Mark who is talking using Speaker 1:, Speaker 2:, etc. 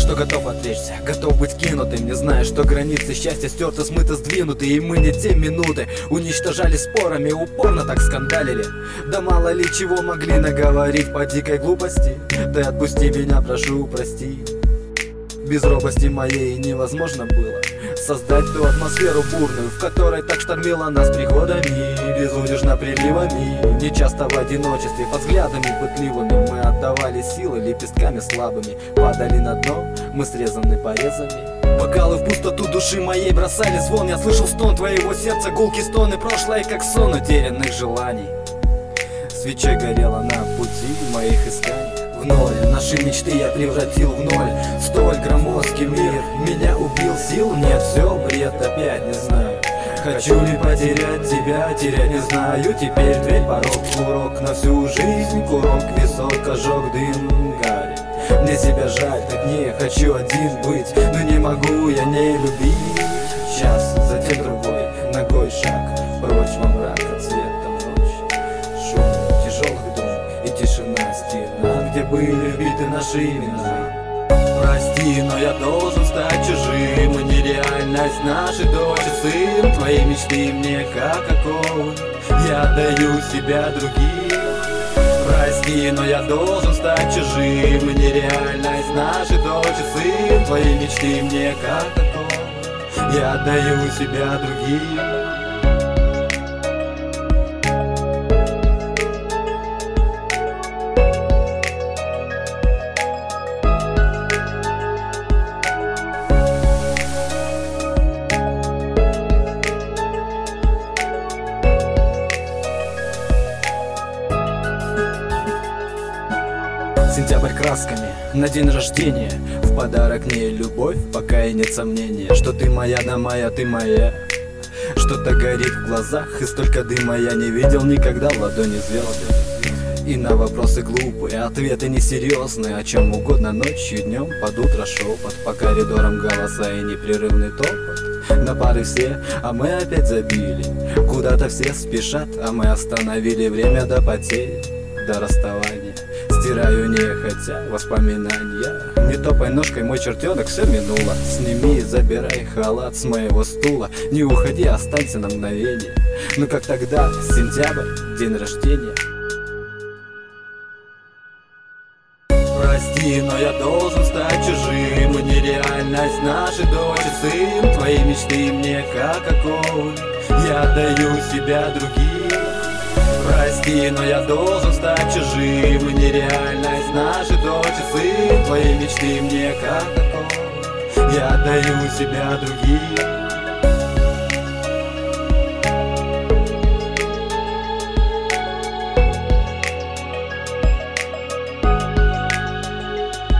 Speaker 1: что готов отречься, готов быть кинутым, не зная, что границы счастья стерты, смыты, сдвинуты. И мы не те минуты уничтожали спорами, упорно так скандалили. Да мало ли чего могли наговорить по дикой глупости. Ты отпусти меня, прошу, прости. Без робости моей невозможно было создать ту атмосферу бурную, в которой так штормило нас приходами, безудержно приливами. Не часто в одиночестве, под взглядами пытливыми мы отдавали силы лепестками слабыми. Падали на дно, мы срезаны порезами. Бокалы в пустоту души моей бросали звон. Я слышал стон твоего сердца, гулкие стоны, прошлое как сон утерянных желаний. Свечой горела на пути моих исканий. В ноль наши мечты я превратил в ноль. Столь громоздкий мир меня убил, сил нет, все бред, опять не знаю. Хочу ли потерять тебя, терять не знаю. Теперь дверь, порог, урок на всю жизнь. Курок, висок, ожог, дым, гарь. Мне себя жаль, так не хочу один быть, но не могу я не любить. Час, затем другой, ногой шаг прочь во мрак от света ночи. Шум тяжелых дум и тишина стена, где были вбиты наши имена. Прости, но я должен стать чужим, и нереальность нашей дочи сын. Твои мечты мне как оковы, я даю себя другим. Прости, но я должен стать чужим, и нереальность нашей дочи сын. Твои мечты мне как оковы, я даю себя другим. Сентябрь красками на день рождения, в подарок не любовь, пока и нет сомнения, что ты моя, да моя, ты моя. Что-то горит в глазах, и столько дыма я не видел никогда в ладони звезды. И на вопросы глупые, ответы несерьезные. О чем угодно ночью, днем, под утро шепот, по коридорам голоса и непрерывный топот. На пары все, а мы опять забили. Куда-то все спешат, а мы остановили время до потери, до расставания. Стираю нехотя воспоминания. Не топай ножкой, мой чертенок, все минуло. Сними и забирай халат с моего стула. Не уходи, останься на мгновение. Ну как тогда, сентябрь, день рождения. Прости, но я должен стать чужим, и нереальность нашей дочи сын. Твои мечты мне как оковы, я даю себя другим. Прости, но я должен стать чужим, и нереальность нашей дочи сын. Твои мечты мне как оковы, я даю себя другим.